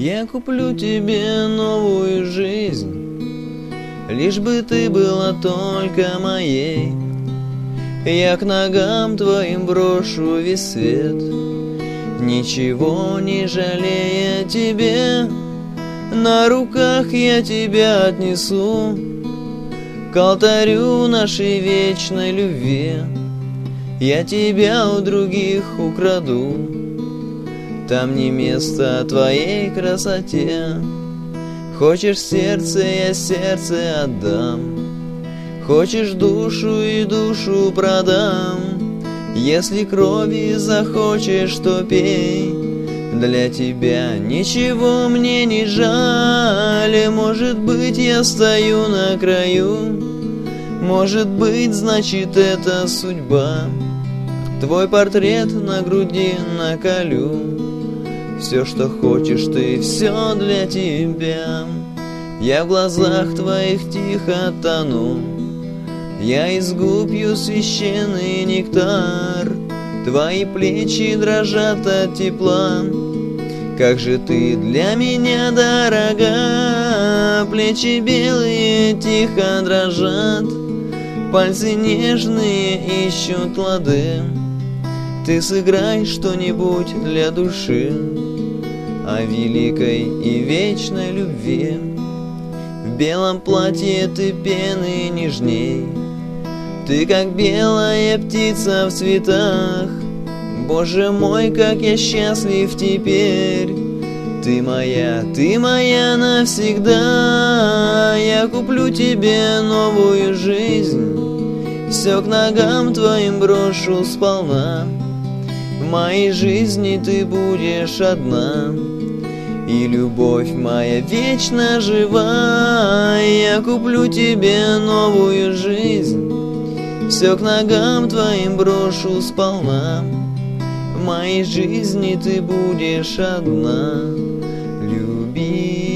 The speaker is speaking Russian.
Я куплю тебе новую жизнь, лишь бы ты была только моей. Я к ногам твоим брошу весь свет, ничего не жалея тебе. На руках я тебя отнесу к алтарю нашей вечной любви. Я тебя у других украду, там не место твоей красоте. Хочешь сердце, я сердце отдам, хочешь душу и душу продам. Если крови захочешь, то пей, для тебя ничего мне не жаль. Может быть, я стою на краю, может быть, значит, это судьба. Твой портрет на груди наколю, все, что хочешь ты, все для тебя. Я в глазах твоих тихо тону, я из губ пью священный нектар. Твои плечи дрожат от тепла, как же ты для меня дорога. Плечи белые тихо дрожат, пальцы нежные ищут лады. Ты сыграй что-нибудь для души о великой и вечной любви. В белом платье ты пены нежней, ты как белая птица в цветах. Боже мой, как я счастлив теперь. Ты моя навсегда. Я куплю тебе новую жизнь, все к ногам твоим брошу сполна. В моей жизни ты будешь одна, и любовь моя вечно жива. Я куплю тебе новую жизнь, все к ногам твоим брошу сполна. В моей жизни ты будешь одна. Люби